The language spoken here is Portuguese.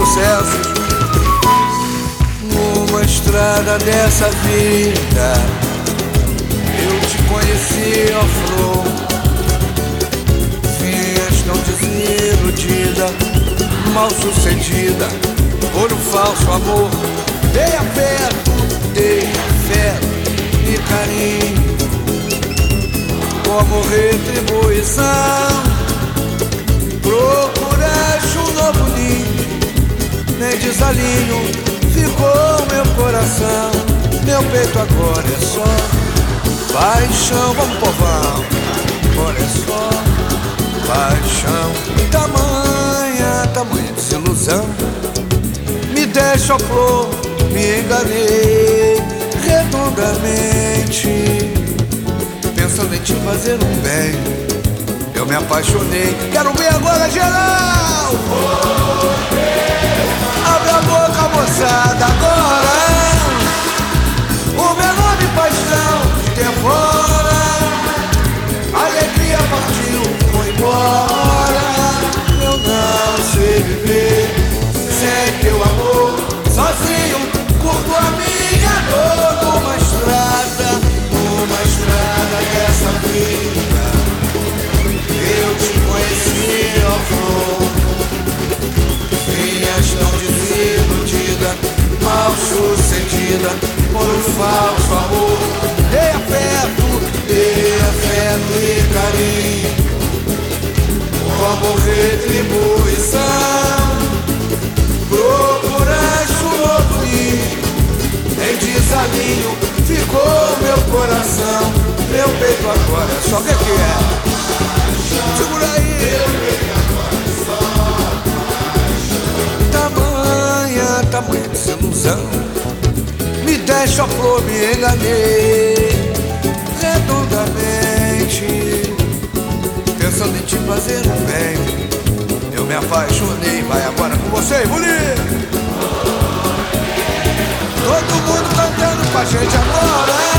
sucessos. Numa estrada dessa vida eu te conheci, ó flor. Vinhas tão desiludida, mal sucedida por um falso amor. Dei afeto e carinho como retribuição. Procuraste um novo ninho, nem desalinho ficou meu coração. Meu peito agora é só paixão, vamos povão. Agora é só paixão. Tamanha desilusão. Me deixa, ó flor, me enganei redondamente, pensando em te fazer um bem. Eu me apaixonei. Quero ver agora geral. Abre a boca, moçada, agora. O menor de paixão devora. A alegria partiu, foi embora. Eu não sei viver sem teu amor. Sozinho, curto a minha dor. Numa estrada dessa vida eu te conheci, ó flor. Vinhas tão desiludida, mal sucedida por um falso amor. Dei afeto e carinho como retribuição. Procuraste um novo ninho, em desalinho ficou meu coração. Meu peito agora é só o que é? Segura aí. Tamanha desilusão. Me deixa, flor, me enganei redondamente, pensando em te fazer um bem. Eu me apaixonei. Vai agora com você, bonito. Todo mundo cantando com a gente agora.